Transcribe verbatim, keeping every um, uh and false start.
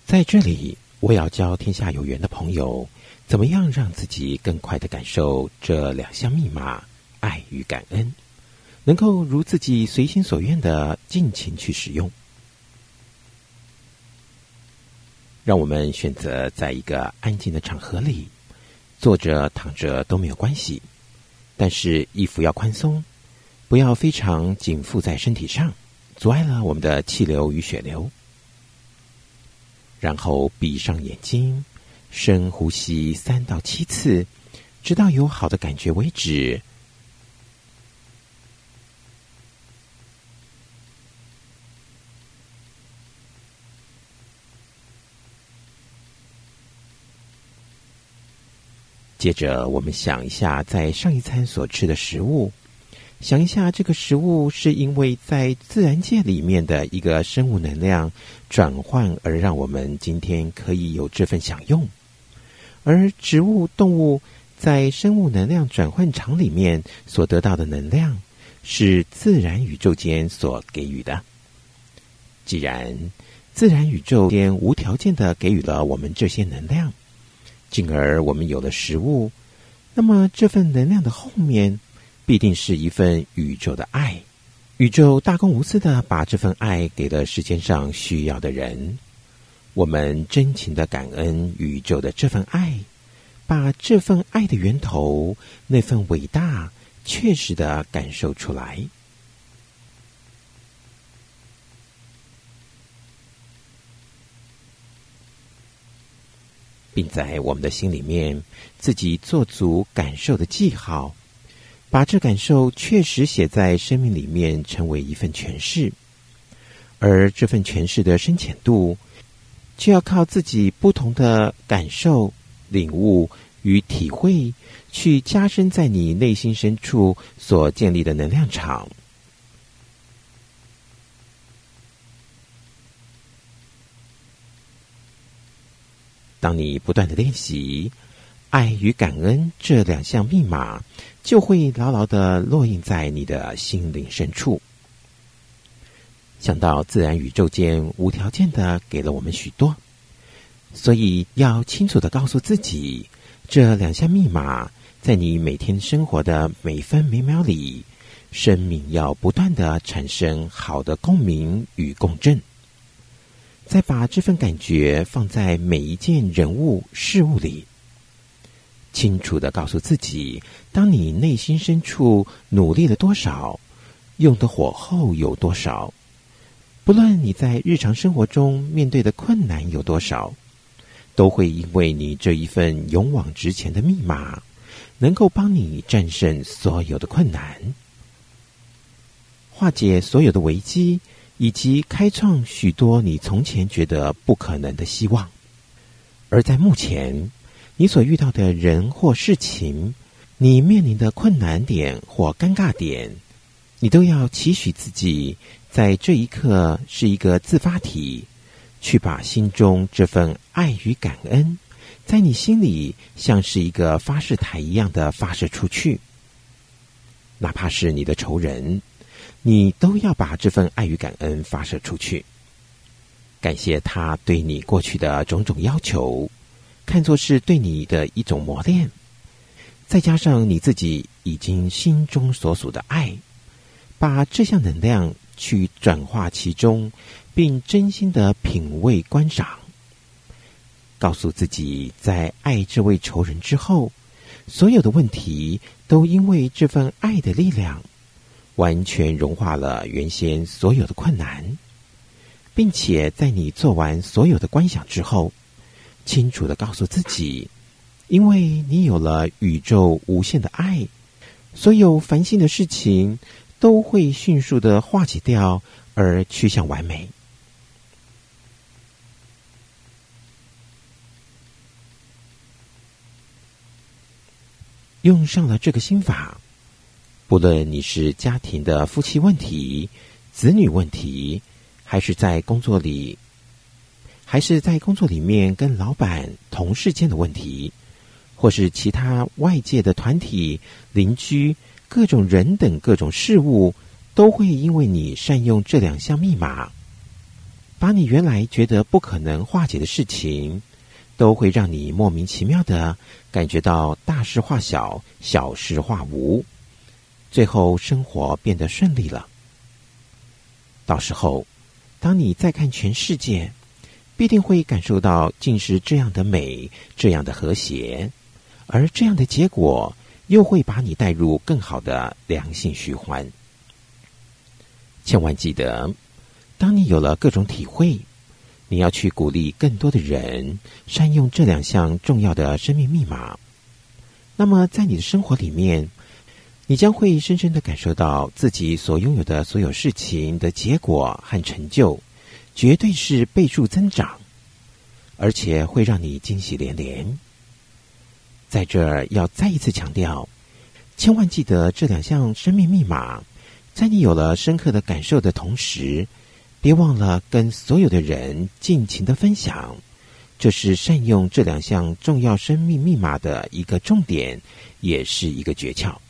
在这里，我要教天下有缘的朋友，怎么样让自己更快地感受这两项密码——爱与感恩，能够如自己随心所愿地尽情去使用。让我们选择在一个安静的场合里，坐着躺着都没有关系，但是衣服要宽松，不要非常紧附在身体上，阻碍了我们的气流与血流。然后闭上眼睛，深呼吸三到七次，直到有好的感觉为止。接着我们想一下在上一餐所吃的食物，想一下这个食物是因为在自然界里面的一个生物能量转换而让我们今天可以有这份享用，而植物动物在生物能量转换场里面所得到的能量是自然宇宙间所给予的。既然自然宇宙间无条件地给予了我们这些能量，进而我们有了食物，那么这份能量的后面必定是一份宇宙的爱。宇宙大公无私地把这份爱给了世间上需要的人，我们真情地感恩宇宙的这份爱，把这份爱的源头，那份伟大确实地感受出来。并在我们的心里面自己做足感受的记号，把这感受确实写在生命里面，成为一份诠释。而这份诠释的深浅度，就要靠自己不同的感受、领悟与体会，去加深在你内心深处所建立的能量场。当你不断的练习爱与感恩这两项密码，就会牢牢地烙印在你的心灵深处。想到自然宇宙间无条件地给了我们许多，所以要清楚地告诉自己，这两项密码在你每天生活的每分每秒里，生命要不断地产生好的共鸣与共振。再把这份感觉放在每一件人物事物里，清楚地告诉自己，当你内心深处努力了多少，用的火候有多少，不论你在日常生活中面对的困难有多少，都会因为你这一份勇往直前的密码，能够帮你战胜所有的困难，化解所有的危机，以及开创许多你从前觉得不可能的希望。而在目前你所遇到的人或事情，你面临的困难点或尴尬点，你都要期许自己在这一刻是一个自发体，去把心中这份爱与感恩在你心里像是一个发射台一样的发射出去。哪怕是你的仇人，你都要把这份爱与感恩发射出去，感谢他对你过去的种种要求，看作是对你的一种磨练，再加上你自己已经心中所属的爱，把这项能量去转化其中，并真心的品味观赏，告诉自己，在爱这位仇人之后，所有的问题都因为这份爱的力量完全融化了原先所有的困难，并且在你做完所有的观想之后，清楚地告诉自己，因为你有了宇宙无限的爱，所有烦心的事情都会迅速地化解掉，而趋向完美。用上了这个心法，不论你是家庭的夫妻问题、子女问题，还是在工作里，还是在工作里面跟老板、同事间的问题，或是其他外界的团体、邻居、各种人等各种事物，都会因为你善用这两项密码， 把你原来觉得不可能化解的事情，都会让你莫名其妙的感觉到大事化小，小事化无，最后生活变得顺利了。到时候，当你再看全世界，必定会感受到竟是这样的美，这样的和谐，而这样的结果又会把你带入更好的良性循环。千万记得，当你有了各种体会，你要去鼓励更多的人善用这两项重要的生命密码。那么在你的生活里面，你将会深深地感受到自己所拥有的所有事情的结果和成就，绝对是倍数增长，而且会让你惊喜连连。在这儿要再一次强调，千万记得这两项生命密码，在你有了深刻的感受的同时，别忘了跟所有的人尽情的分享，这是善用这两项重要生命密码的一个重点，也是一个诀窍。